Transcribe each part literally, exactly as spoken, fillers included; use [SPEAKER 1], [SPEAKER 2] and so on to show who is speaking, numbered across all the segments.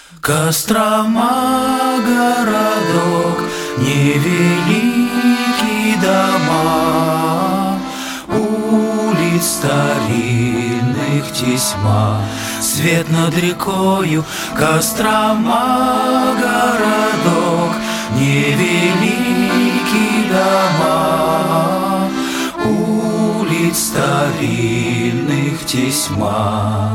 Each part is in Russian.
[SPEAKER 1] Кострома городок, невеликий дома, улиц старинных тесьма, свет над рекою. Кострома городок, невеликий дома, улиц старинных тесьма.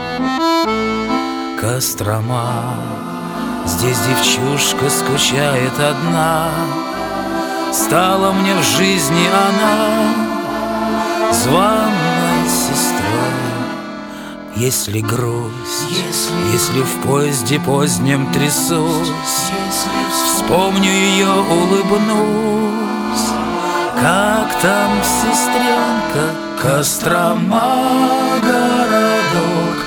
[SPEAKER 1] Кострома, здесь девчушка скучает одна, стала мне в жизни она званой сестрой. Если грусть, если, если в поезде позднем трясусь, вспомню ее, улыбнусь. Как там, сестренка? Кострома городок,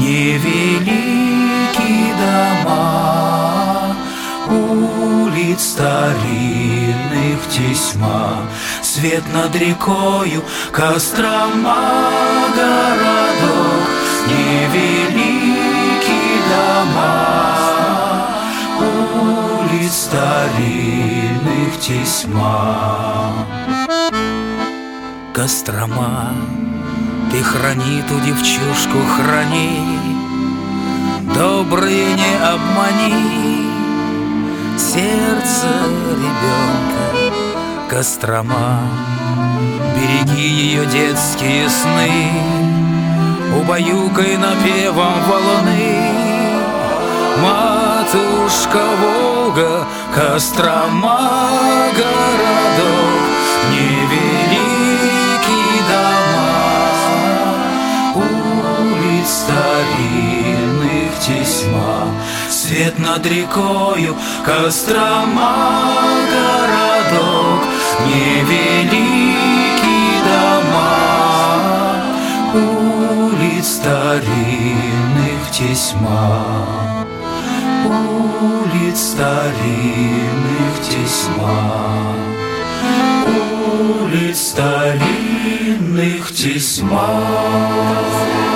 [SPEAKER 1] невеликий дома, улиц старинных тесьма, свет над рекою. Кострома городок, невеликий дома, улиц старинных тесьма. Кострома, ты храни ту девчушку, храни, добрые не обмани сердце ребенка. Кострома, береги ее детские сны, убаюкай напевом валуны. Матушка Волга, Кострома городок, невеликий дома, улиц старинных тесьма, свет над рекою. Кострома городок, невеликий дома, улиц старинных тесьма, улиц старинных тесьма, улиц старинных тесьма.